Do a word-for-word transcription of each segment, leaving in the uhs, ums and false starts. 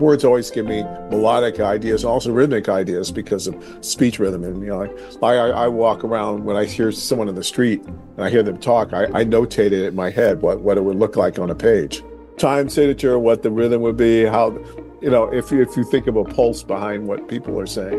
words always give me melodic ideas, also rhythmic ideas because of speech rhythm. And, you know, I, I, I walk around when I hear someone in the street and I hear them talk, I, I notate it in my head, what, what it would look like on a page. Time signature, what the rhythm would be, how, you know, if you, if you think of a pulse behind what people are saying.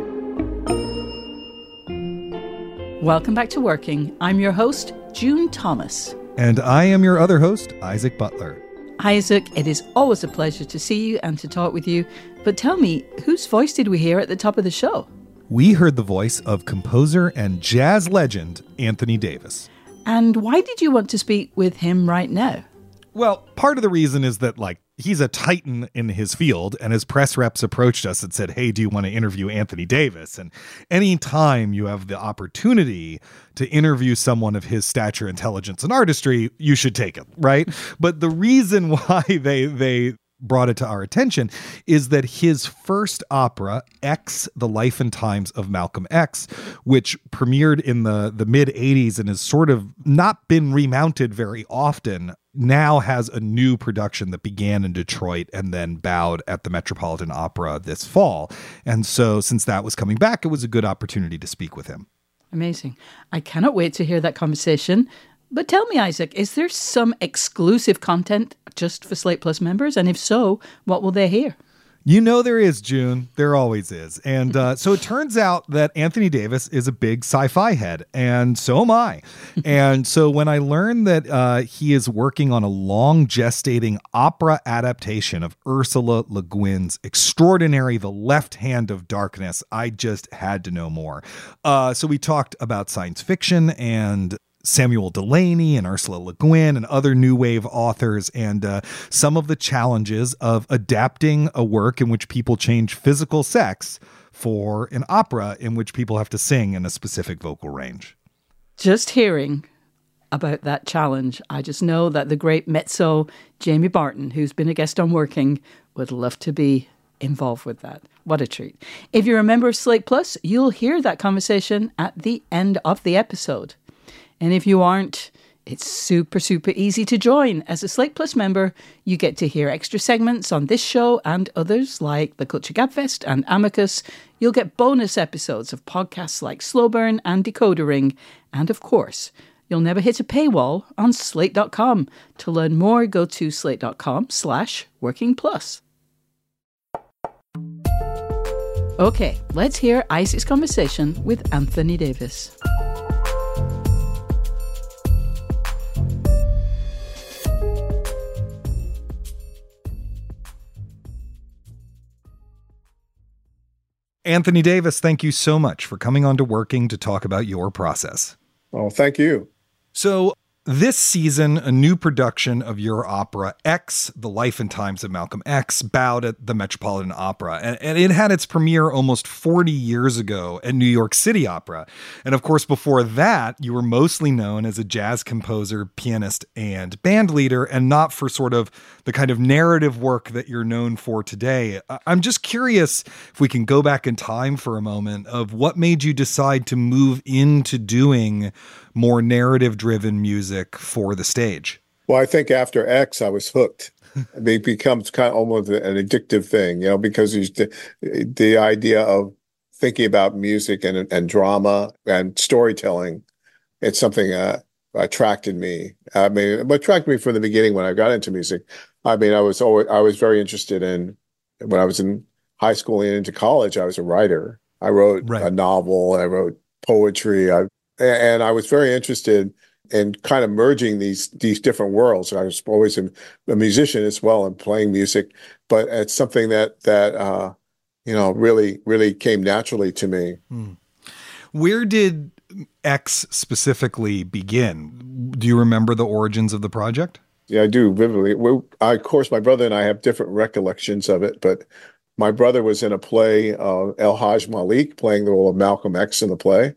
Welcome back to Working. I'm your host, June Thomas. And I am your other host, Isaac Butler. Isaac, it is always a pleasure to see you and to talk with you. But tell me, whose voice did we hear at the top of the show? We heard the voice of composer and jazz legend Anthony Davis. And why did you want to speak with him right now? Well, part of the reason is that, like, he's a titan in his field, and his press reps approached us and said, hey, do you want to interview Anthony Davis? And anytime you have the opportunity to interview someone of his stature, intelligence, and artistry, you should take it, right? But the reason why they they brought it to our attention is that his first opera, X, The Life and Times of Malcolm X, which premiered in the, the mid-eighties and has sort of not been remounted very often, now has a new production that began in Detroit and then bowed at the Metropolitan Opera this fall. And so since that was coming back, it was a good opportunity to speak with him. Amazing. I cannot wait to hear that conversation. But tell me, Isaac, is there some exclusive content just for Slate Plus members? And if so, what will they hear? You know there is, June. There always is. And uh, so it turns out that Anthony Davis is a big sci-fi head, and so am I. And so when I learned that uh, he is working on a long gestating opera adaptation of Ursula Le Guin's extraordinary The Left Hand of Darkness, I just had to know more. Uh, so we talked about science fiction and Samuel Delany and Ursula Le Guin and other new wave authors, and uh, some of the challenges of adapting a work in which people change physical sex for an opera in which people have to sing in a specific vocal range. Just hearing about that challenge, I just know that the great mezzo Jamie Barton, who's been a guest on Working, would love to be involved with that. What a treat. If you're a member of Slate Plus, you'll hear that conversation at the end of the episode. And if you aren't, it's super, super easy to join. As a Slate Plus member, you get to hear extra segments on this show and others like the Culture Gabfest and Amicus. You'll get bonus episodes of podcasts like Slow Burn and Decoder Ring. And of course, you'll never hit a paywall on slate dot com. To learn more, go to slate dot com slash working plus. Okay, let's hear Isaac's conversation with Anthony Davis. Anthony Davis, thank you so much for coming on to Working to talk about your process. Oh, thank you. So this season, a new production of your opera, X, The Life and Times of Malcolm X, bowed at the Metropolitan Opera. And, and it had its premiere almost forty years ago at New York City Opera. And of course, before that, you were mostly known as a jazz composer, pianist, and band leader, and not for sort of the kind of narrative work that you're known for today. I'm just curious if we can go back in time for a moment of what made you decide to move into doing more narrative-driven music for the stage. Well, I think after X, I was hooked. It becomes kind of almost an addictive thing, you know, because the, the idea of thinking about music and, and drama and storytelling, it's something uh, attracted me. I mean, it attracted me from the beginning when I got into music. I mean, I was always, I was very interested in, when I was in high school and into college, I was a writer. I wrote right. a novel, I wrote poetry, I, and I was very interested in kind of merging these these different worlds. I was always a, a musician as well and playing music, but it's something that that uh, you know really really came naturally to me. Hmm. Where did X specifically begin? Do you remember the origins of the project? Yeah, I do vividly. We, I, of course, my brother and I have different recollections of it, but my brother was in a play, uh, El Haj Malik, playing the role of Malcolm X in the play.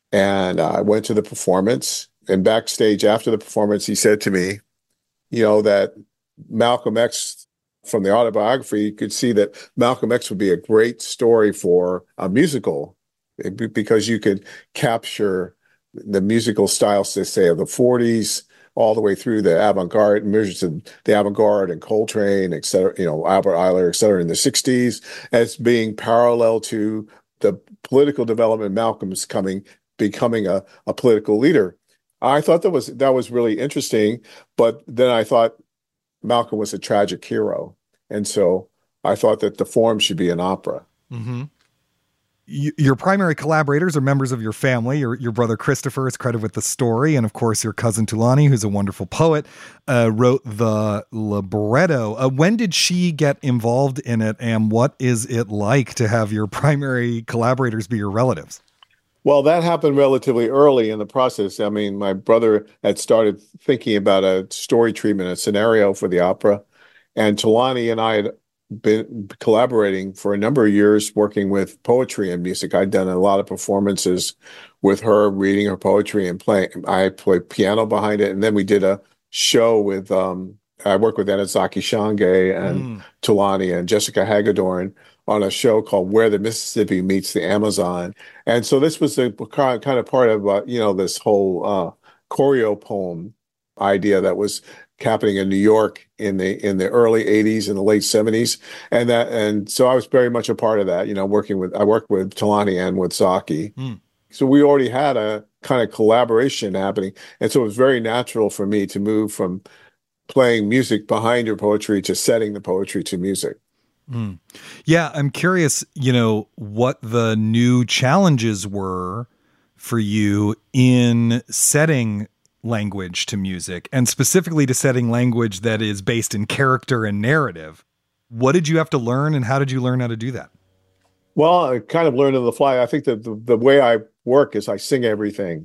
And I went to the performance, and backstage after the performance, he said to me, you know, that Malcolm X, from the autobiography, you could see that Malcolm X would be a great story for a musical because you could capture the musical styles, to say, of the forties, all the way through the avant-garde, emergence of the avant-garde and Coltrane, et cetera, you know, Albert Ayler, et cetera, in the sixties, as being parallel to the political development. Malcolm's coming, becoming a, a political leader. I thought that was that was really interesting, but then I thought Malcolm was a tragic hero, and so I thought that the form should be an opera. Mm-hmm. Y- your primary collaborators are members of your family. Your your brother Christopher is credited with the story, and of course your cousin Tulani, who's a wonderful poet, uh, wrote the libretto. Uh, when did she get involved in it, and what is it like to have your primary collaborators be your relatives? Well, that happened relatively early in the process. I mean, my brother had started thinking about a story treatment, a scenario for the opera, and Tulani and I had been collaborating for a number of years, working with poetry and music. I'd done a lot of performances with her, reading her poetry and playing. I played piano behind it, and then we did a show with. Um, I worked with Anazaki Shange and mm. Tulani and Jessica Hagedorn on a show called Where the Mississippi Meets the Amazon. And so this was a kind of part of, uh, you know, this whole uh, choreo poem idea that was happening in New York in the in the early eighties and the late seventies. And that and so I was very much a part of that, you know, working with, I worked with Tulani and with Zaki. Mm. So we already had a kind of collaboration happening. And so it was very natural for me to move from playing music behind your poetry to setting the poetry to music. Mm. Yeah, I'm curious, you know, what the new challenges were for you in setting language to music, and specifically to setting language that is based in character and narrative. What did you have to learn, and how did you learn how to do that? Well, I kind of learned on the fly. I think that the, the way I work is I sing everything.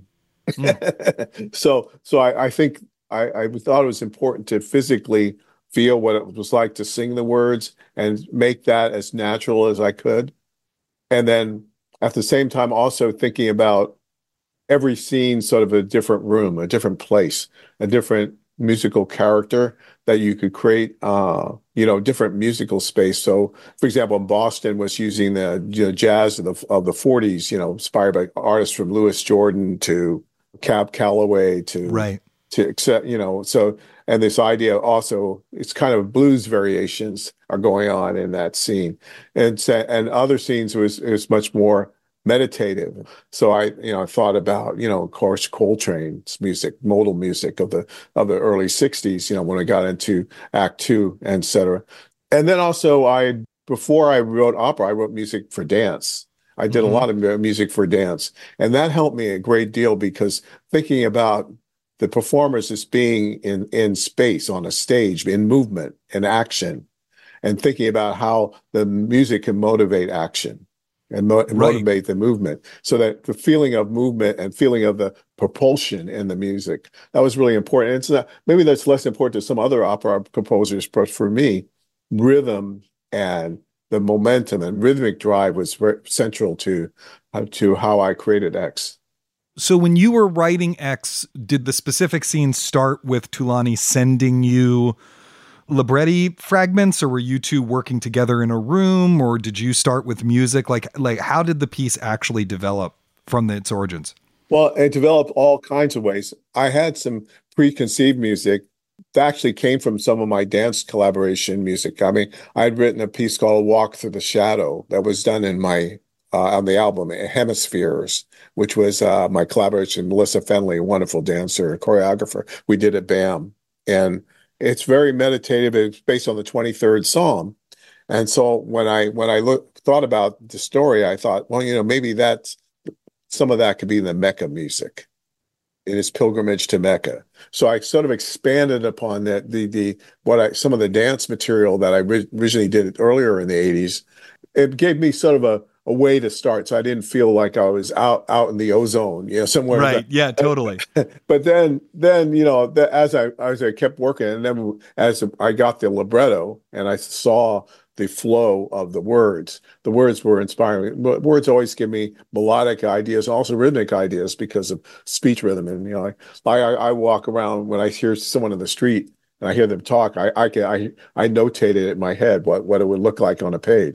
Mm. so so I, I think I, I thought it was important to physically feel what it was like to sing the words and make that as natural as I could. And then at the same time, also thinking about every scene sort of a different room, a different place, a different musical character that you could create, uh, you know, different musical space. So, for example, in Boston was using the you know, jazz of the, of the forties, you know, inspired by artists from Louis Jordan to Cab Calloway to, right. to accept, you know, so, and this idea also, it's kind of blues variations are going on in that scene. And, and other scenes was, it was much more meditative. So I, you know, I thought about, you know, of course, Coltrane's music, modal music of the of the early sixties, you know, when I got into Act Two, et cetera. And then also I, before I wrote opera, I wrote music for dance. I did mm-hmm. a lot of music for dance. And that helped me a great deal because thinking about the performers as being in, in space, on a stage, in movement, in action, and thinking about how the music can motivate action. And, mo- and right. motivate the movement, so that the feeling of movement and feeling of the propulsion in the music, that was really important. And it's not, maybe that's less important to some other opera composers, but for me, rhythm and the momentum and rhythmic drive was very central to, uh, to how I created X. So when you were writing X, did the specific scene start with Tulani sending you libretti fragments, or were you two working together in a room, or did you start with music? Like, like how did the piece actually develop from its origins? Well, it developed all kinds of ways. I had some preconceived music that actually came from some of my dance collaboration music. I mean, I'd written a piece called Walk Through the Shadow that was done in my, uh, on the album Hemispheres, which was uh, my collaboration with Melissa Fenley, a wonderful dancer and choreographer. We did at BAM. And it's very meditative. It's based on the twenty-third Psalm. And so when I when I look, thought about the story, I thought, well, you know, maybe that's some of that could be the Mecca music in its pilgrimage to Mecca. So I sort of expanded upon that, the the what I some of the dance material that I originally did earlier in the eighties. It gave me sort of a a way to start, so I didn't feel like I was out out in the ozone, you know, somewhere. Right? That, yeah, totally. But then, then you know, the, as I as I kept working, and then as I got the libretto, and I saw the flow of the words, the words were inspiring. Words always give me melodic ideas, also rhythmic ideas, because of speech rhythm. And you know, I I, I walk around when I hear someone in the street and I hear them talk, I I can I I notated it in my head what what it would look like on a page.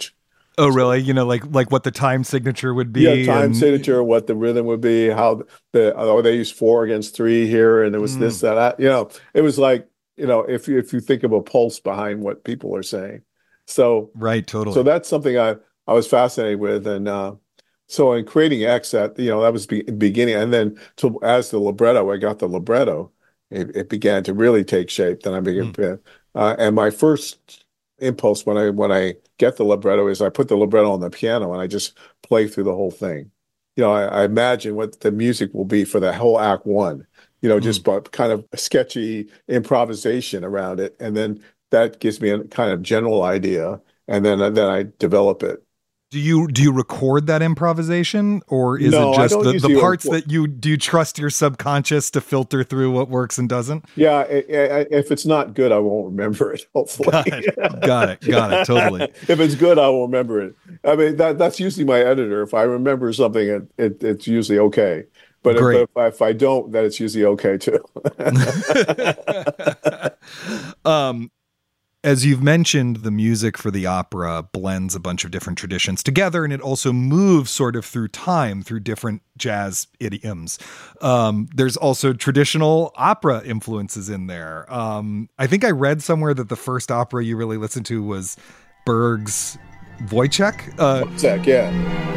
Oh, really? You know, like like what the time signature would be. Yeah, time and... signature, what the rhythm would be, how the oh they used four against three here, and it was mm. this that, that you know it was like you know if you if you think of a pulse behind what people are saying, so right, totally. So that's something I I was fascinated with, and uh, so in creating X, that you know that was be, beginning, and then to as the libretto, I got the libretto, it, it began to really take shape. Then I began, mm. uh, and my first impulse when I when I get the libretto is I put the libretto on the piano and I just play through the whole thing. You know, I, I imagine what the music will be for the whole act one. You know, mm. just by kind of sketchy improvisation around it, and then that gives me a kind of general idea, and then then I develop it. Do you do you record that improvisation, or is no, it just the, the parts record. that you do you trust your subconscious to filter through what works and doesn't? Yeah, it, it, if it's not good, I won't remember it. Hopefully, got it, got it, got it. Totally. If it's good, I will remember it. I mean, that that's usually my editor. If I remember something, it, it it's usually okay. But if, if, I, if I don't, then it's usually okay too. um. As you've mentioned, the music for the opera blends a bunch of different traditions together, and it also moves sort of through time, through different jazz idioms. Um, there's also traditional opera influences in there. Um, I think I read somewhere that the first opera you really listened to was Berg's Wojciech. Uh, Wojciech, yeah.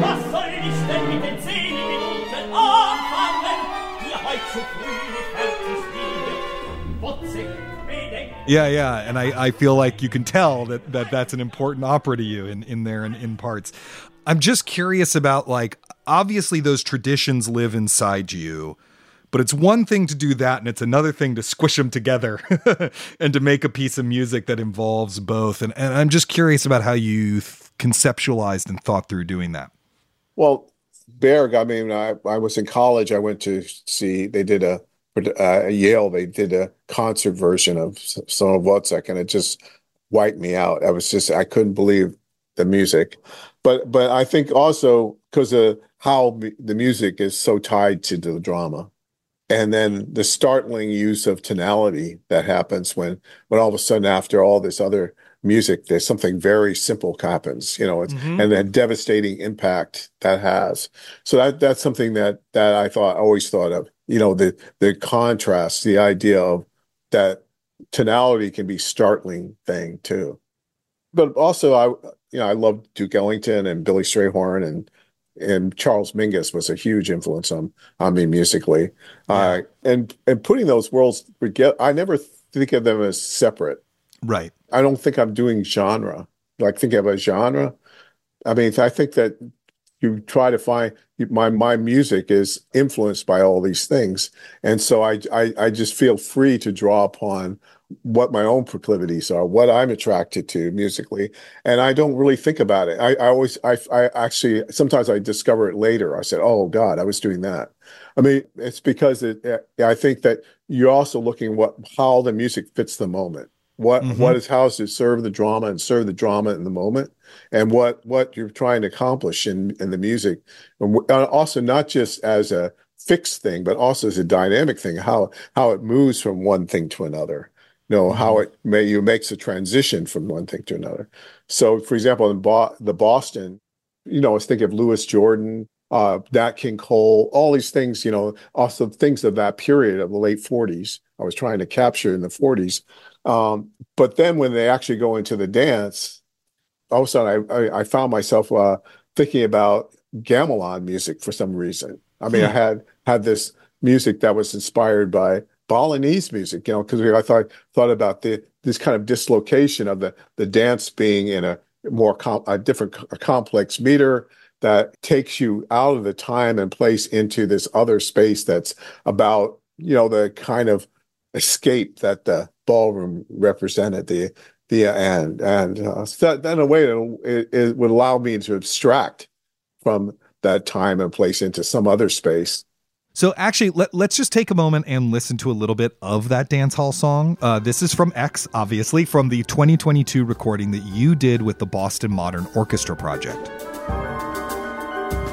Yeah, yeah, and I, I feel like you can tell that, that that's an important opera to you in, in there and in parts. I'm just curious about, like, obviously those traditions live inside you, but it's one thing to do that, and it's another thing to squish them together and to make a piece of music that involves both. And, and I'm just curious about how you th- conceptualized and thought through doing that. Well, Berg, I mean, I, I was in college. I went to see, they did a, Uh, Yale, they did a concert version of some of Wozzeck, and it just wiped me out. I was just, I couldn't believe the music. But but I think also because of how the music is so tied to the drama. And then the startling use of tonality that happens when, when all of a sudden after all this other music, there's something very simple happens, you know, it's, mm-hmm. and the devastating impact that has. So that that's something that that I thought, always thought of, you know, the the contrast, the idea of that tonality can be startling thing too. But also, I you know, I loved Duke Ellington and Billy Strayhorn, and and Charles Mingus was a huge influence on on me musically. Yeah. Uh, and and putting those worlds together, I never think of them as separate. Right. I don't think I'm doing genre. Like think of a genre. I mean, I think that you try to find my my music is influenced by all these things, and so I I, I just feel free to draw upon what my own proclivities are, what I'm attracted to musically, and I don't really think about it. I, I always I I actually sometimes I discover it later. I said, oh God, I was doing that. I mean, it's because it, I think that you're also looking what how the music fits the moment. What mm-hmm. what is how does it serve the drama and serve the drama in the moment, and what what you're trying to accomplish in in the music, and also not just as a fixed thing, but also as a dynamic thing. How how it moves from one thing to another. You know, mm-hmm. how it may you makes a transition from one thing to another. So, for example, in Bo- the Boston, you know, I was thinking of Louis Jordan, uh, Nat King Cole, all these things. You know, also things of that period of the late forties. I was trying to capture in the forties. Um, but then when they actually go into the dance, all of a sudden I, I, I found myself uh, thinking about gamelan music for some reason. I mean, hmm. I had had this music that was inspired by Balinese music, you know, because I thought thought about the this kind of dislocation of the the dance being in a more com- a different a complex meter that takes you out of the time and place into this other space that's about, you know, the kind of escape that the ballroom represented, the the and and uh, so that in a way it, it would allow me to abstract from that time and place into some other space. So actually, let, let's just take a moment and listen to a little bit of that dance hall song. Uh, this is from X, obviously, from the twenty twenty-two recording that you did with the Boston Modern Orchestra Project.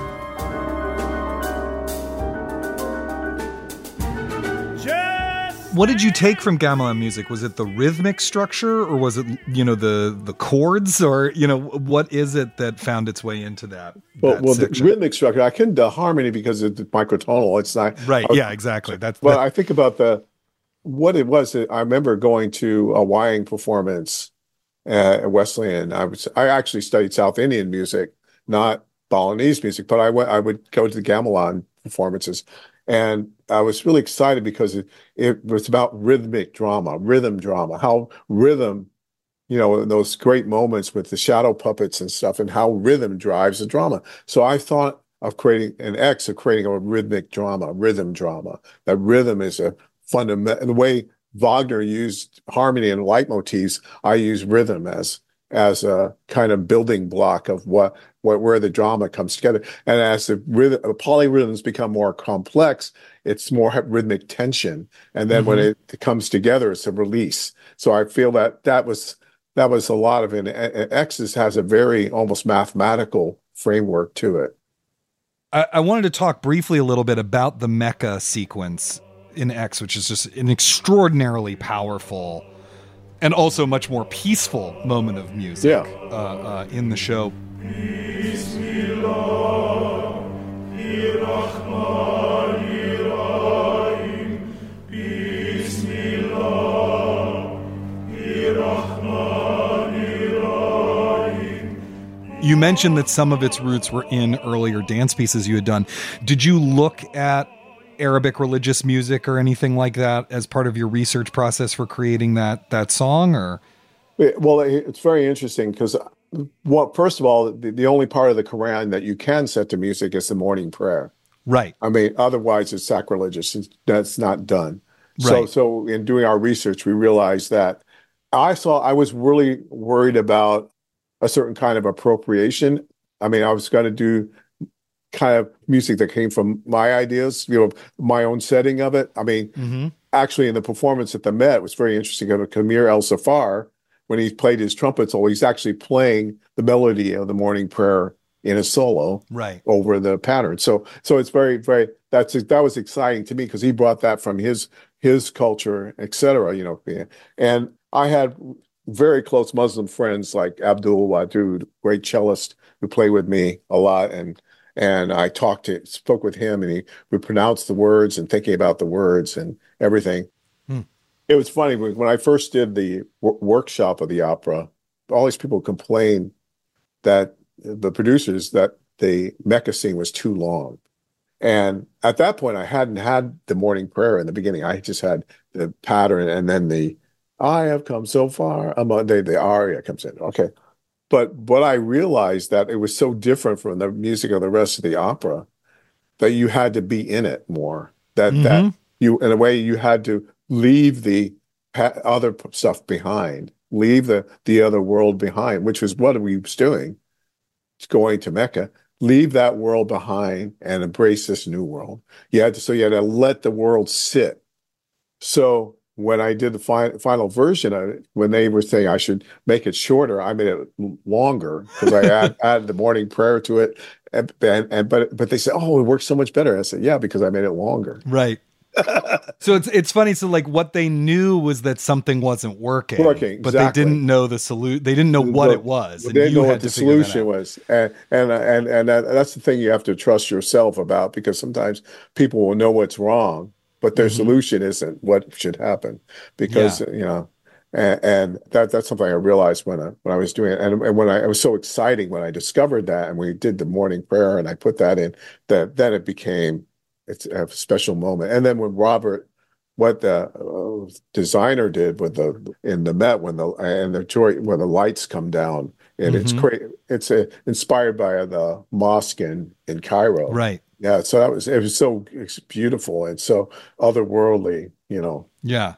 Just What did you take from gamelan music? Was it the rhythmic structure, or was it, you know, the the chords, or, you know, what is it that found its way into that? Well, that well the section? rhythmic structure, I couldn't the harmony because it's microtonal. It's not Right. I, Yeah, exactly. That's, But that, I think about the what it was. I remember going to a Wying performance uh, at Wesleyan. I was I actually studied South Indian music, not Balinese music, but I went. I would go to the gamelan performances, and I was really excited because it, it was about rhythmic drama, rhythm drama, how rhythm, you know, those great moments with the shadow puppets and stuff, and how rhythm drives the drama. So I thought of creating an X of creating a rhythmic drama, rhythm drama. That rhythm is a fundamental. The way Wagner used harmony and leitmotifs, I use rhythm as as a kind of building block of what, what where the drama comes together. And as the rhythm, polyrhythms become more complex, it's more rhythmic tension. And then mm-hmm. when it comes together, it's a release. So I feel that that was that was a lot of it. And X has a very almost mathematical framework to it. I, I wanted to talk briefly a little bit about the Mecca sequence in X, which is just an extraordinarily powerful and also much more peaceful moment of music yeah. uh, uh, in the show. You mentioned that some of its roots were in earlier dance pieces you had done. Did you look at Arabic religious music or anything like that as part of your research process for creating that that song? Or well, it's very interesting because, well, first of all, the, the only part of the Quran that you can set to music is the morning prayer. Right. I mean, otherwise it's sacrilegious. That's not done. Right. So, so in doing our research, we realized that I saw I was really worried about a certain kind of appropriation. I mean, I was going to do kind of music that came from my ideas, you know, my own setting of it. I mean, mm-hmm. actually in the performance at the Met, it was very interesting. Of Kamir El-Safar, when he played his trumpet solo, he's actually playing the melody of the morning prayer in a solo right. over the pattern. So, so it's very, very, that's, that was exciting to me because he brought that from his, his culture, et cetera, you know, and I had very close Muslim friends like Abdul Wadud, great cellist who played with me a lot. And, And I talked to, spoke with him, and he would pronounce the words and thinking about the words and everything. Hmm. It was funny when I first did the w- workshop of the opera. All these people complained that the producers that the Mecca scene was too long, and at that point, I hadn't had the morning prayer in the beginning. I just had the pattern, and then the "I have come so far." Among the the aria comes in. Okay. But what I realized that it was so different from the music of the rest of the opera that you had to be in it more. That mm-hmm. that you, in a way, you had to leave the other stuff behind, leave the the other world behind, which was what we was doing, going to Mecca. Leave that world behind and embrace this new world. You had to, so you had to let the world sit. So when I did the fi- final version of it, when they were saying I should make it shorter, I made it longer because I add, added the morning prayer to it. And, and, and but but they said, "Oh, it works so much better." I said, "Yeah, because I made it longer." Right. So it's it's funny. So like what they knew was that something wasn't working, working, but exactly. they didn't know the solution. They didn't know what well, it was. And they didn't know what the solution was, and and and and that's the thing you have to trust yourself about, because sometimes people will know what's wrong, but their mm-hmm. solution isn't what should happen, because yeah. you know, and, and that that's something I realized when I when I was doing it, and, and when I it was so exciting when I discovered that, and we did the morning prayer, and I put that in, that then it became it's a special moment. And then when Robert, what the uh, designer did with the in the Met when the and the joy when the lights come down, and mm-hmm. it's great. It's uh, inspired by the mosque in in Cairo, right? Yeah, so that was it was so it's beautiful and so otherworldly, you know. Yeah.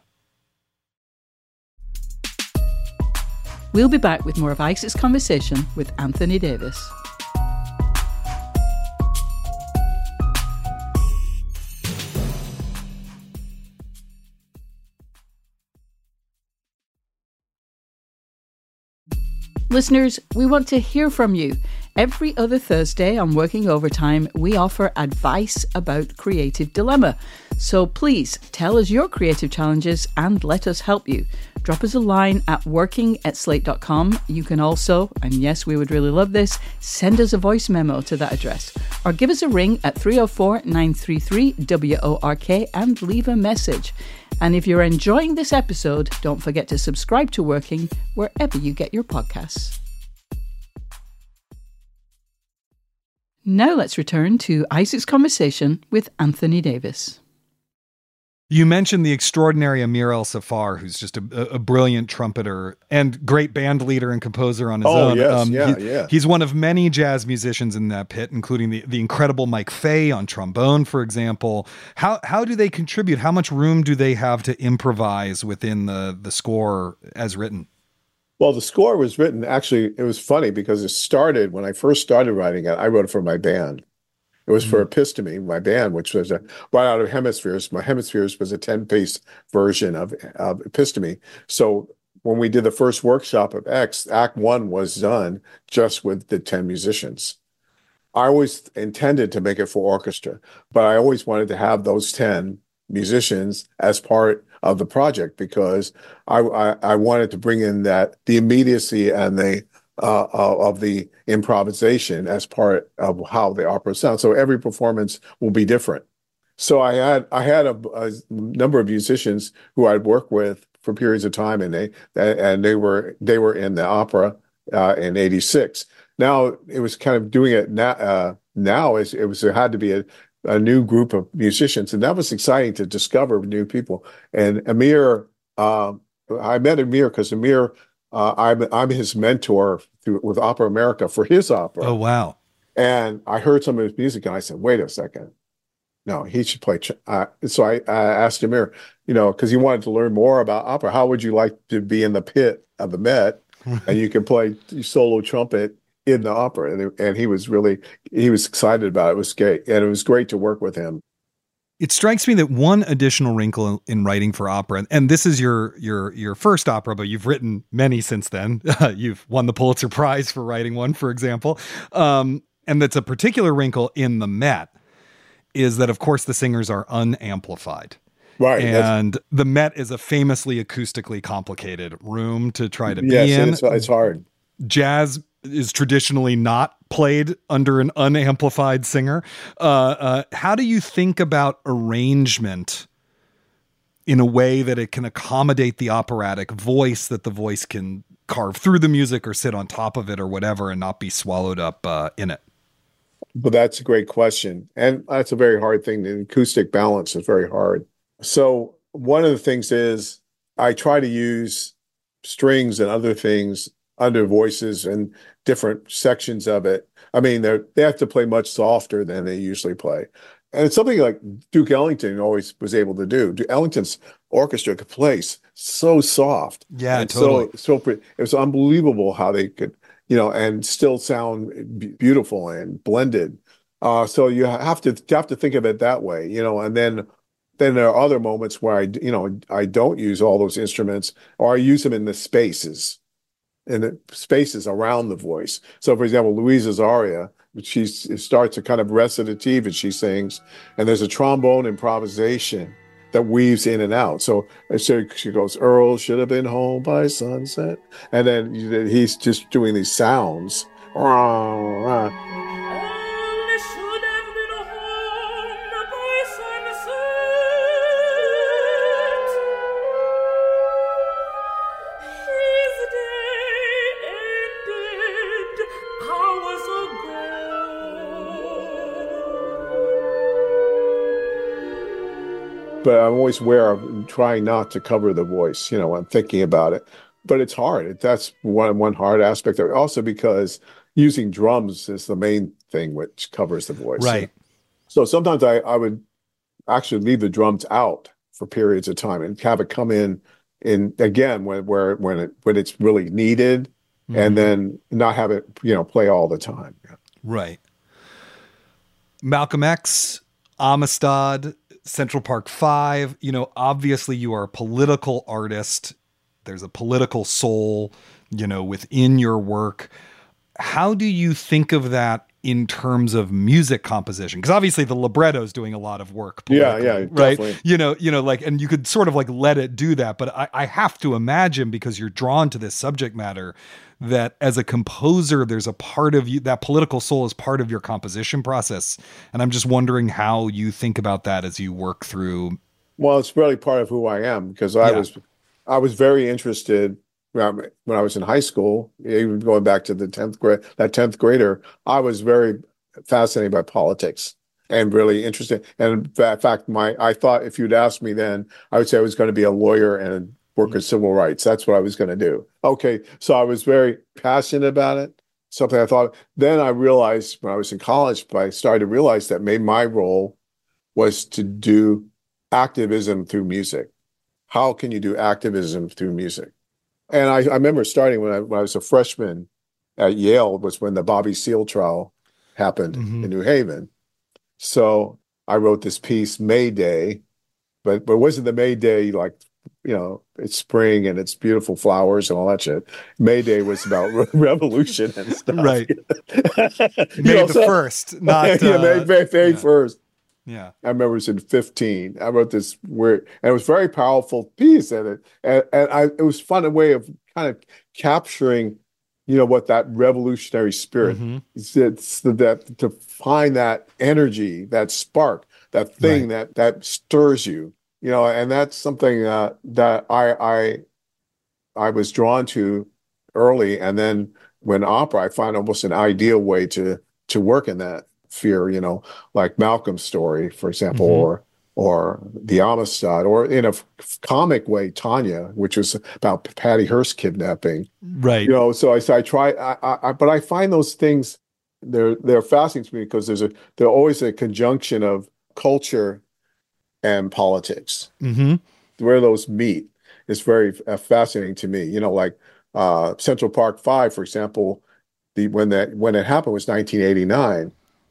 We'll be back with more of Isaac's conversation with Anthony Davis. Listeners, we want to hear from you. Every other Thursday on Working Overtime, we offer advice about creative dilemma. So please tell us your creative challenges and let us help you. Drop us a line at working at slate dot com. You can also, and yes, we would really love this, send us a voice memo to that address. Or give us a ring at three oh four, nine three three, W O R K and leave a message. And if you're enjoying this episode, don't forget to subscribe to Working wherever you get your podcasts. Now let's return to Isaac's conversation with Anthony Davis. You mentioned the extraordinary Amir El Safar, who's just a, a brilliant trumpeter and great band leader and composer on his oh, own. Yes, um, yeah, he, yeah. He's one of many jazz musicians in that pit, including the, the incredible Mike Fay on trombone, for example. How how do they contribute? How much room do they have to improvise within the, the score as written? Well, the score was written, actually, it was funny because it started, when I first started writing it, I wrote it for my band. It was mm-hmm. for Episteme, my band, which was a, right out of Hemispheres. My Hemispheres was a ten-piece version of, of Episteme. So when we did the first workshop of X, Act One was done just with the ten musicians. I always intended to make it for orchestra, but I always wanted to have those ten musicians as part of the project because I, I, I wanted to bring in that the immediacy and the uh, of the improvisation as part of how the opera sounds. So every performance will be different. So I had I had a, a number of musicians who I'd worked with for periods of time, and they and they were they were in the opera uh, in eighty-six. Now it was kind of doing it now. Uh, now is it was it had to be a a new group of musicians, and that was exciting to discover new people. And Amir, um, I met Amir because Amir, uh, I'm I'm his mentor through, with Opera America for his opera. Oh wow! And I heard some of his music, and I said, "Wait a second, no, he should play." Ch-. Uh, so I, I asked Amir, you know, because he wanted to learn more about opera. How would you like to be in the pit of the Met, and you can play solo trumpet in the opera? And, and he was really, he was excited about it. It was great. And it was great to work with him. It strikes me that one additional wrinkle in writing for opera, and this is your, your, your first opera, but you've written many since then. You've won the Pulitzer Prize for writing one, for example. Um, and that's a particular wrinkle in the Met is that, of course, the singers are unamplified. Right. And the Met is a famously acoustically complicated room to try to be yes, in. It's, it's hard. Jazz is traditionally not played under an unamplified singer. Uh, uh, how do you think about arrangement in a way that it can accommodate the operatic voice, that the voice can carve through the music or sit on top of it or whatever and not be swallowed up uh, in it? But that's a great question. And that's a very hard thing. The acoustic balance is very hard. So one of the things is I try to use strings and other things under voices and different sections of it. I mean, they they have to play much softer than they usually play. And it's something like Duke Ellington always was able to do. Duke Ellington's orchestra could play so soft. Yeah, and totally. So, so pretty. It was unbelievable how they could, you know, and still sound b- beautiful and blended. Uh, so you have to you have to think of it that way, you know, and then then there are other moments where I, you know, I don't use all those instruments, or I use them in the spaces. In the spaces around the voice. So, for example, Louisa's aria, she starts a kind of recitative and she sings, and there's a trombone improvisation that weaves in and out. So, so she goes, "Earl should have been home by sunset," and then he's just doing these sounds. But I'm always aware of trying not to cover the voice, you know, I'm thinking about it. But it's hard. That's one one hard aspect of it. Also because using drums is the main thing which covers the voice. Right. So sometimes I, I would actually leave the drums out for periods of time and have it come in in again when where when it when it's really needed, mm-hmm. and then not have it, you know, play all the time. Right. Malcolm X, Amistad, Central Park Five, you know, obviously you are a political artist. There's a political soul, you know, within your work. How do you think of that in terms of music composition? Because obviously the libretto is doing a lot of work. Yeah, yeah, right. definitely. You know, you know, like, and you could sort of like let it do that. But I, I have to imagine, because you're drawn to this subject matter, that as a composer, there's a part of you, that political soul is part of your composition process. And I'm just wondering how you think about that as you work through. Well, it's really part of who I am, because I Yeah. was, I was very interested when I was in high school, even going back to the tenth grade, that tenth grader, I was very fascinated by politics and really interested. And in fact, my, I thought if you'd asked me then, I would say I was going to be a lawyer and work with civil rights. That's what I was going to do. Okay. So I was very passionate about it. Something I thought, then I realized when I was in college, I started to realize that maybe my role was to do activism through music. How can you do activism through music? And I, I remember starting when I, when I was a freshman at Yale, was when the Bobby Seale trial happened Mhm. in New Haven. So I wrote this piece, May Day, but, but it wasn't the May Day like, you know, it's spring and it's beautiful flowers and all that shit. May Day was about re- revolution and stuff. Right. You May know, the so- first, not yeah, uh, May, May, May yeah. first. Yeah. I remember it was in fifteen. I wrote this weird, and it was a very powerful piece in it. And, and I, it was fun, a way of kind of capturing, you know, what that revolutionary spirit, Mhm. it's, it's the, that, to find that energy, that spark, that thing Right. that, that stirs you, you know, and that's something uh, that I, I, I was drawn to early. And then when opera, I find almost an ideal way to, to work in that sphere, you know, like Malcolm's story, for example, Mhm. or or the Amistad, or in a f- comic way, Tanya, which was about Patty Hearst kidnapping. Right. You know, so I, so I try, I, I, I, but I find those things, they're they're fascinating to me because there's a they're always a conjunction of culture and politics. Mm-hmm. Where those meet is very uh, fascinating to me. You know, like uh, Central Park Five, for example, the when that when it happened was nineteen eighty-nine.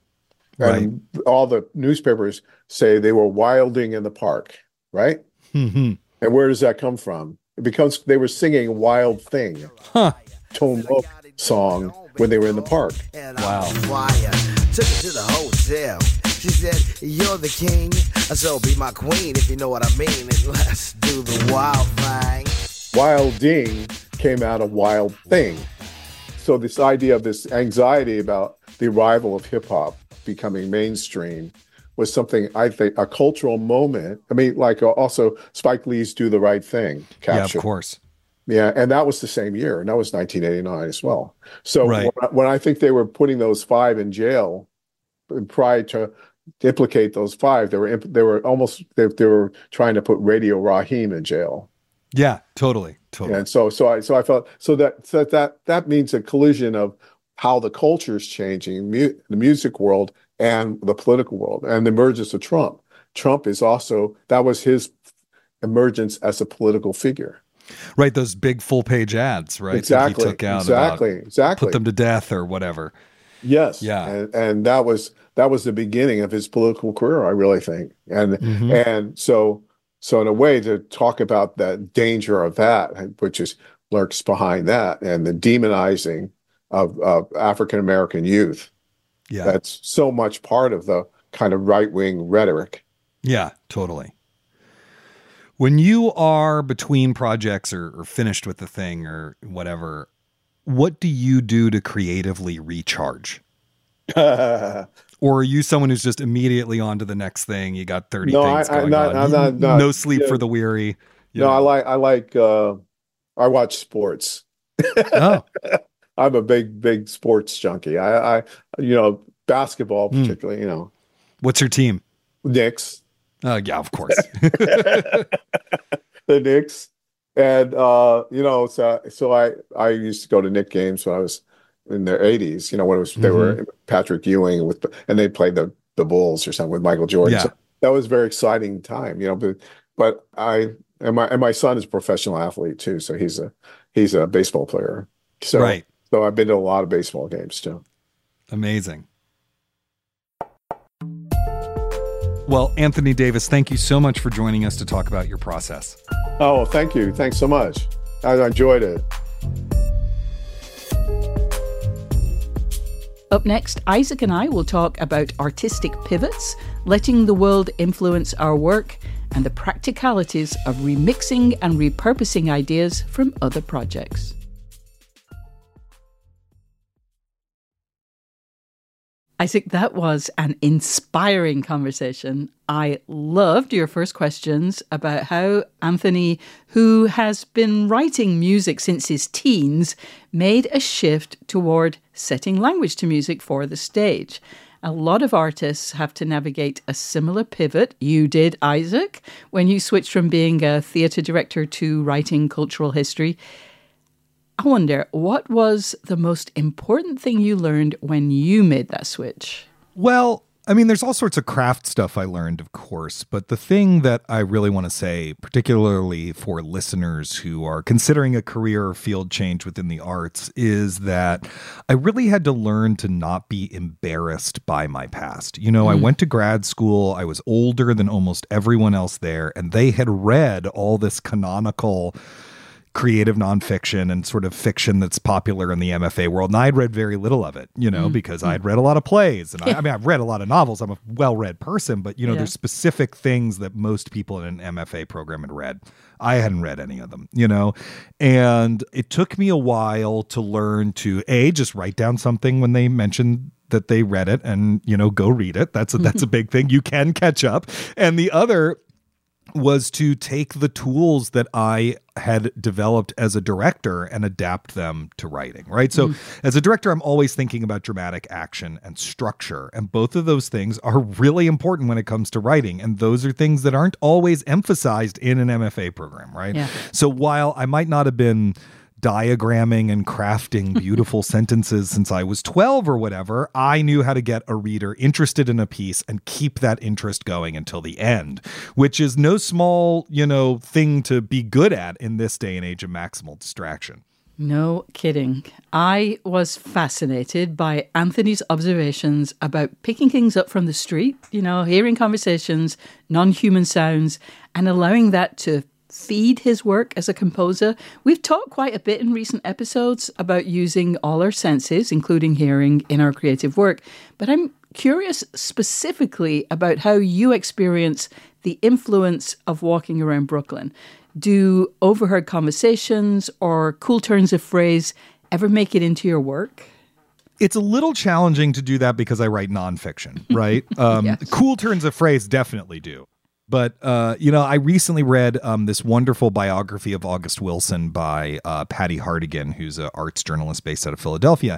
And all the newspapers say they were wilding in the park, right? Mm-hmm. And where does that come from? It becomes they were singing Wild Thing, Huh. Tone Loc song when they were in the park. Wow. Took her to the hotel. She said, "You're the king, so be my queen if you know what I mean. And let's do the wild thing." Wilding came out of Wild Thing. So this idea of this anxiety about the arrival of hip hop becoming mainstream was something, I think, a cultural moment. I mean, like uh, also Spike Lee's Do the Right Thing Yeah, captured. of course. Yeah, and that was the same year, and that was nineteen eighty-nine as well. So Right. when, I, when I think they were putting those five in jail, prior to implicate those five, they were imp- they were almost they, they were trying to put Radio Raheem in jail. Yeah, totally. Totally. And so so I so I felt so that so that that means a collision of how the culture is changing, mu- the music world and the political world, and the emergence of Trump. Trump is also, that was his emergence as a political figure. Right. Those big full page ads, right? Exactly. That he took out exactly. about Exactly. put them to death or whatever. Yes. Yeah. And, and that was that was the beginning of his political career, I really think. And Mhm. and so so in a way, to talk about the danger of that, which is lurks behind that, and the demonizing of, of African American youth, Yeah. that's so much part of the kind of right wing rhetoric. Yeah, totally. When you are between projects or, or finished with the thing or whatever, what do you do to creatively recharge? no, Or are you someone who's just immediately on to the next thing? You got thirty No, things I- I'm going not- on. I'm You- not- not- no sleep yeah. for the weary. you I know. like I like uh, I watch sports. Oh, I'm a big big sports junkie. I, I you know basketball Hmm. particularly. You know what's your team? Knicks. Oh, yeah, of course. the Knicks, and uh, you know, so so I I used to go to Knick games when I was in their eighties. You know, when it was they were Patrick Ewing with, and they played the the Bulls or something with Michael Jordan. Yeah. So that was a very exciting time. You know, but but I and my and my son is a professional athlete too, so he's a he's a baseball player. So Right. so I've been to a lot of baseball games too. Amazing. Well, Anthony Davis, thank you so much for joining us to talk about your process. Oh, thank you. Thanks so much. I enjoyed it. Up next, Isaac and I will talk about artistic pivots, letting the world influence our work, and the practicalities of remixing and repurposing ideas from other projects. Isaac, that was an inspiring conversation. I loved your first questions about how Anthony, who has been writing music since his teens, made a shift toward setting language to music for the stage. A lot of artists have to navigate a similar pivot. You did, Isaac, when you switched from being a theatre director to writing cultural history. I wonder, what was the most important thing you learned when you made that switch? Well, I mean, there's all sorts of craft stuff I learned, of course, but the thing that I really want to say, particularly for listeners who are considering a career or field change within the arts, is that I really had to learn to not be embarrassed by my past. You know, mm. I went to grad school, I was older than almost everyone else there, and they had read all this canonical creative nonfiction and sort of fiction that's popular in the M F A world. And I'd read very little of it, you know, mm. because mm. I'd read a lot of plays. And I, I mean, I've read a lot of novels. I'm a well-read person, but, you know, yeah. there's specific things that most people in an M F A program had read. I hadn't read any of them, you know, and it took me a while to learn to, A, just write down something when they mentioned that they read it and, you know, go read it. That's a, that's a big thing. You can catch up. And the other was to take the tools that I had developed as a director and adapt them to writing, right? So mm. as a director, I'm always thinking about dramatic action and structure. And both of those things are really important when it comes to writing. And those are things that aren't always emphasized in an M F A program, right? Yeah. So while I might not have been diagramming and crafting beautiful sentences since I was twelve or whatever, I knew how to get a reader interested in a piece and keep that interest going until the end, which is no small, you know, thing to be good at in this day and age of maximal distraction. No kidding. I was fascinated by Anthony's observations about picking things up from the street, you know, hearing conversations, non-human sounds, and allowing that to feed his work as a composer. We've talked quite a bit in recent episodes about using all our senses, including hearing, in our creative work. But I'm curious specifically about how you experience the influence of walking around Brooklyn. Do overheard conversations or cool turns of phrase ever make it into your work? It's a little challenging to do that because I write nonfiction, right? Um, yes. Cool turns of phrase definitely do. But, uh, you know, I recently read um, this wonderful biography of August Wilson by uh, Patty Hartigan, who's an arts journalist based out of Philadelphia.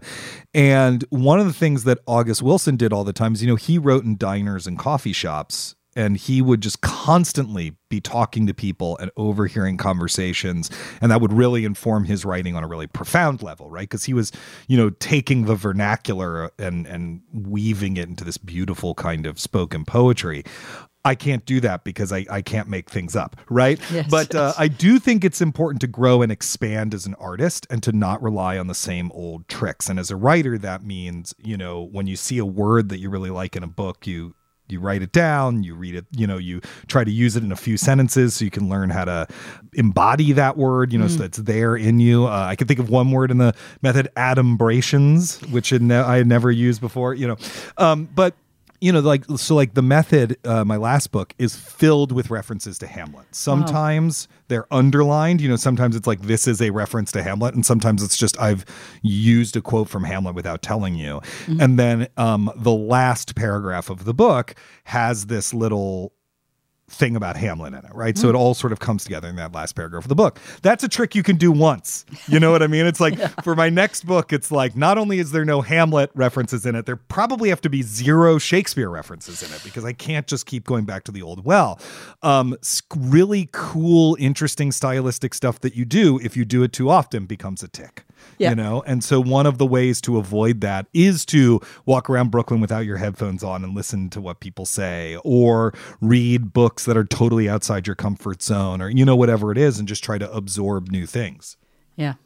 And one of the things that August Wilson did all the time is, you know, he wrote in diners and coffee shops, and he would just constantly be talking to people and overhearing conversations. And that would really inform his writing on a really profound level, right? Because he was, you know, taking the vernacular and, and weaving it into this beautiful kind of spoken poetry. I can't do that because I, I can't make things up, right? Yes, but yes. Uh, I do think it's important to grow and expand as an artist and to not rely on the same old tricks. And as a writer, that means, you know, when you see a word that you really like in a book, you you write it down, you read it, you know, you try to use it in a few sentences so you can learn how to embody that word, you know, mm. so that's there in you. Uh, I can think of one word in the method, adumbrations, which I had never used before, you know, um, but you know, like, so like the method, uh, my last book is filled with references to Hamlet. Sometimes wow. they're underlined, you know, sometimes it's like, this is a reference to Hamlet. And sometimes it's just, I've used a quote from Hamlet without telling you. Mm-hmm. And then um, the last paragraph of the book has this little thing about Hamlet in it, right? Mm. So it all sort of comes together in that last paragraph of the book. That's a trick you can do once. You know what I mean? It's like, yeah. for my next book, it's like, not only is there no Hamlet references in it, there probably have to be zero Shakespeare references in it because I can't just keep going back to the old well. Um, really cool, interesting stylistic stuff that you do, if you do it too often, becomes a tick. Yeah. You know, and so one of the ways to avoid that is to walk around Brooklyn without your headphones on and listen to what people say, or read books that are totally outside your comfort zone, or, you know, whatever it is, and just try to absorb new things. Yeah.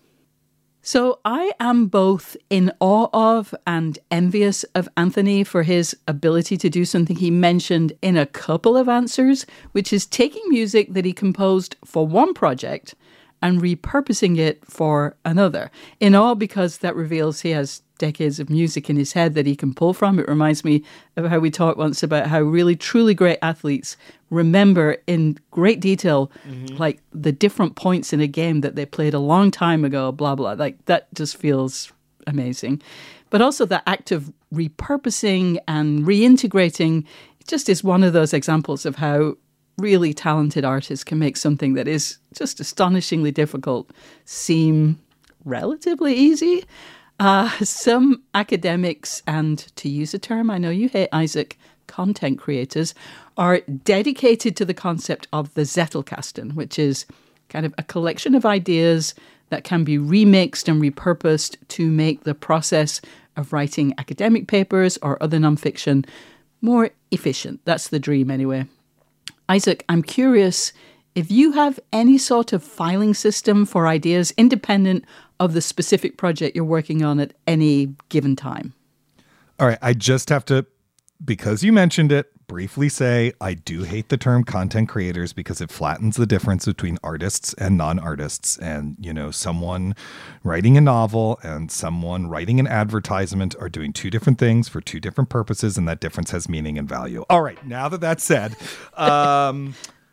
So I am both in awe of and envious of Anthony for his ability to do something he mentioned in a couple of answers, which is taking music that he composed for one project and repurposing it for another. In all, because that reveals he has decades of music in his head that he can pull from. It reminds me of how we talked once about how really, truly great athletes remember in great detail, mm-hmm. like the different points in a game that they played a long time ago, blah, blah. Like that just feels amazing. But also the act of repurposing and reintegrating just is one of those examples of how really talented artists can make something that is just astonishingly difficult seem relatively easy. Uh, some academics and, to use a term I know you hate, Isaac, content creators, are dedicated to the concept of the Zettelkasten, which is kind of a collection of ideas that can be remixed and repurposed to make the process of writing academic papers or other nonfiction more efficient. That's the dream anyway. Isaac, I'm curious if you have any sort of filing system for ideas independent of the specific project you're working on at any given time. All right, I just have to, because you mentioned it, briefly say I do hate the term content creators because it flattens the difference between artists and non-artists. And, you know, someone writing a novel and someone writing an advertisement are doing two different things for two different purposes, and that difference has meaning and value. All right, now that that's said, um,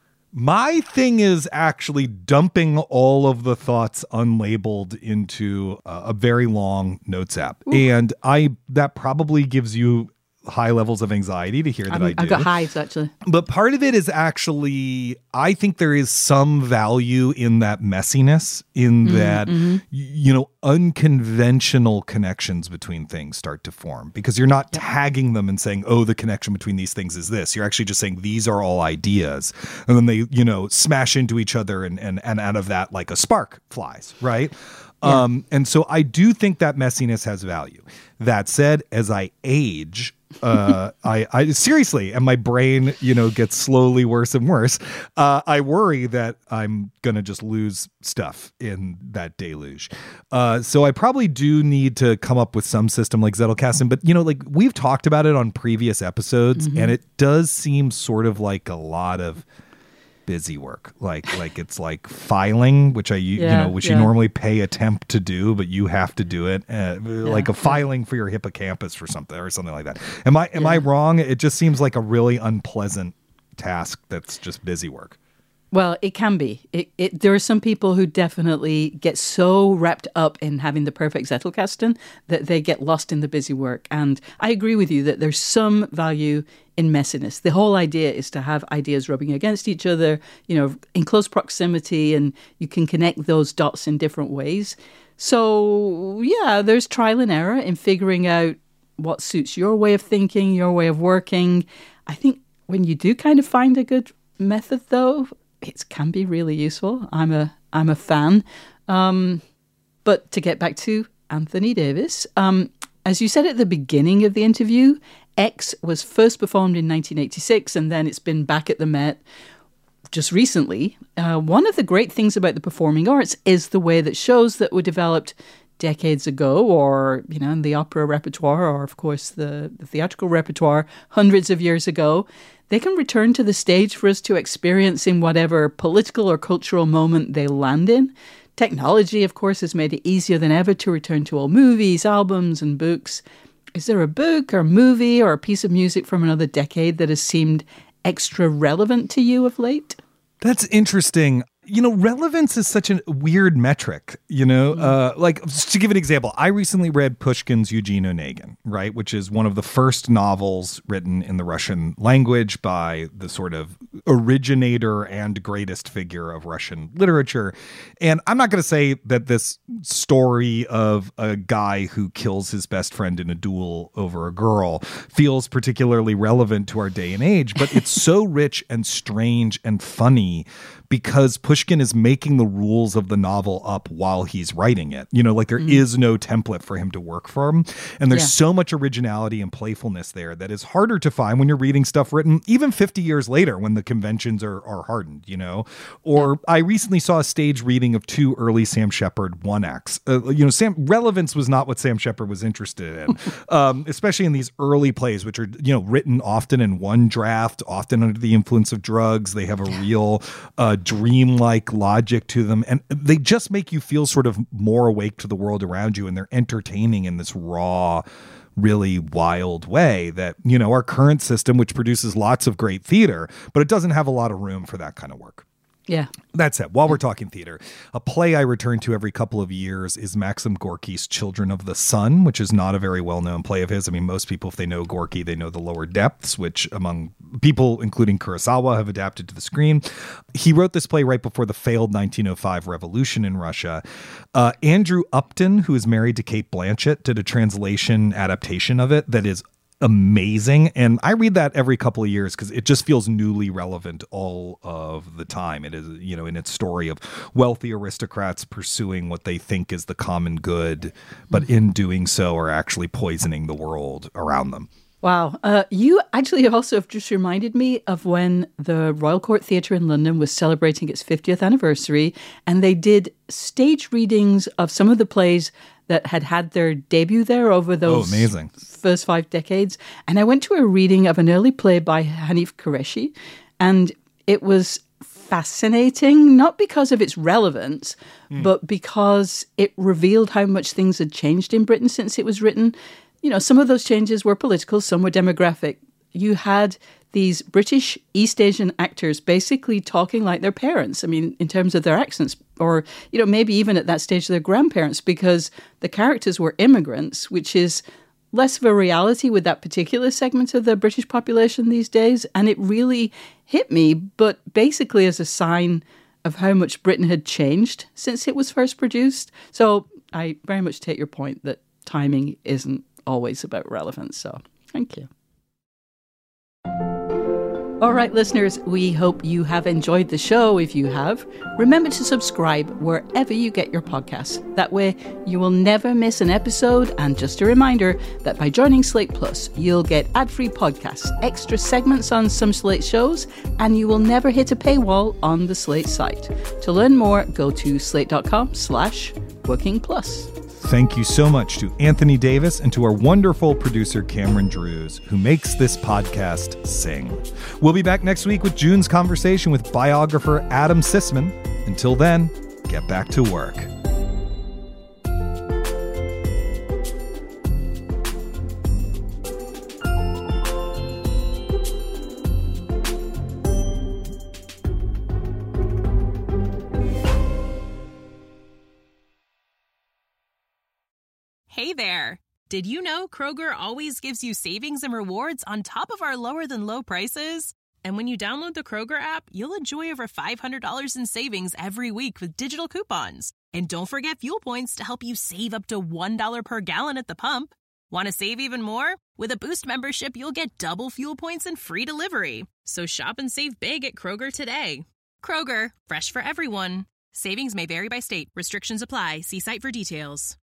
my thing is actually dumping all of the thoughts unlabeled into a, a very long notes app. Ooh. And I that probably gives you high levels of anxiety to hear that I do. I've got hives, actually. But part of it is actually, I think there is some value in that messiness, in mm-hmm, that, mm-hmm. you know, unconventional connections between things start to form, because you're not yep. tagging them and saying, oh, the connection between these things is this. You're actually just saying these are all ideas. And then they, you know, smash into each other, and, and, and out of that, like a spark flies, right? Yeah. Um, and so I do think that messiness has value. That said, as I age, uh, I, I seriously, and my brain, you know, gets slowly worse and worse. Uh, I worry that I'm going to just lose stuff in that deluge. Uh, so I probably do need to come up with some system like Zettelkasten, but you know, like we've talked about it on previous episodes, mm-hmm. and it does seem sort of like a lot of busy work, like like it's like filing, which I yeah, you know which yeah. you normally pay a temp to do, but you have to do it, uh, yeah, like a filing yeah. for your hippocampus for something or something like that. Am I am yeah. I wrong? It just seems like a really unpleasant task that's just busy work. Well, it can be. It, it, there are some people who definitely get so wrapped up in having the perfect Zettelkasten that they get lost in the busy work. And I agree with you that there's some value in messiness. The whole idea is to have ideas rubbing against each other, you know, in close proximity, and you can connect those dots in different ways. So, yeah, there's trial and error in figuring out what suits your way of thinking, your way of working. I think when you do kind of find a good method, though, it can be really useful. I'm a I'm a fan. Um, but to get back to Anthony Davis, um, as you said at the beginning of the interview, X was first performed in nineteen eighty-six, and then it's been back at the Met just recently. Uh, one of the great things about the performing arts is the way that shows that were developed decades ago, or, you know, in the opera repertoire, or of course the, the theatrical repertoire hundreds of years ago, they can return to the stage for us to experience in whatever political or cultural moment they land in. Technology, of course, has made it easier than ever to return to old movies, albums, and books. Is there a book or movie or a piece of music from another decade that has seemed extra relevant to you of late? That's interesting. You know, relevance is such a weird metric, you know, mm. uh, like just to give an example, I recently read Pushkin's Eugene Onegin, right, which is one of the first novels written in the Russian language by the sort of originator and greatest figure of Russian literature. And I'm not going to say that this story of a guy who kills his best friend in a duel over a girl feels particularly relevant to our day and age, but it's so rich and strange and funny because Pushkin is making the rules of the novel up while he's writing it. You know, like there mm. is no template for him to work from. And there's yeah. so much originality and playfulness there that is harder to find when you're reading stuff written even fifty years later when the conventions are, are hardened, you know. Or I recently saw a stage reading of two early Sam Shepard one-acts. Uh, you know, Sam relevance was not what Sam Shepard was interested in, um, especially in these early plays, which are, you know, written often in one draft, often under the influence of drugs. They have a real uh, uh, dreamlike logic to them. And they just make you feel sort of more awake to the world around you. And they're entertaining in this raw, really wild way that, you know, our current system, which produces lots of great theater, but it doesn't have a lot of room for that kind of work. Yeah. That's it. While we're talking theater, a play I return to every couple of years is Maxim Gorky's Children of the Sun, which is not a very well-known play of his. I mean, most people, if they know Gorky, they know The Lower Depths, which among people, including Kurosawa, have adapted to the screen. He wrote this play right before the failed nineteen oh five revolution in Russia. Uh, Andrew Upton, who is married to Cate Blanchett, did a translation adaptation of it that is amazing. And I read that every couple of years because it just feels newly relevant all of the time. It is, you know, in its story of wealthy aristocrats pursuing what they think is the common good, but in doing so are actually poisoning the world around them. Wow. Uh, you actually have also just reminded me of when the Royal Court Theatre in London was celebrating its fiftieth anniversary, and they did stage readings of some of the plays that had had their debut there over those oh, amazing. first five decades. And I went to a reading of an early play by Hanif Kureishi, and it was fascinating, not because of its relevance, mm. but because it revealed how much things had changed in Britain since it was written. You know, some of those changes were political, some were demographic. You had these British East Asian actors basically talking like their parents. I mean, in terms of their accents, or, you know, maybe even at that stage their grandparents, because the characters were immigrants, which is less of a reality with that particular segment of the British population these days. And it really hit me, but basically as a sign of how much Britain had changed since it was first produced. So I very much take your point that timing isn't always about relevance. So thank you. All right, listeners, we hope you have enjoyed the show. If you have, remember to subscribe wherever you get your podcasts. That way, you will never miss an episode. And just a reminder that by joining Slate Plus, you'll get ad-free podcasts, extra segments on some Slate shows, and you will never hit a paywall on the Slate site. To learn more, go to slate.com slash working plus. Thank you so much to Anthony Davis and to our wonderful producer, Cameron Drews, who makes this podcast sing. We'll be back next week with June's conversation with biographer Adam Sisman. Until then, get back to work. Hey there! Did you know Kroger always gives you savings and rewards on top of our lower-than-low prices? And when you download the Kroger app, you'll enjoy over five hundred dollars in savings every week with digital coupons. And don't forget fuel points to help you save up to one dollar per gallon at the pump. Want to save even more? With a Boost membership, you'll get double fuel points and free delivery. So shop and save big at Kroger today. Kroger, fresh for everyone. Savings may vary by state. Restrictions apply. See site for details.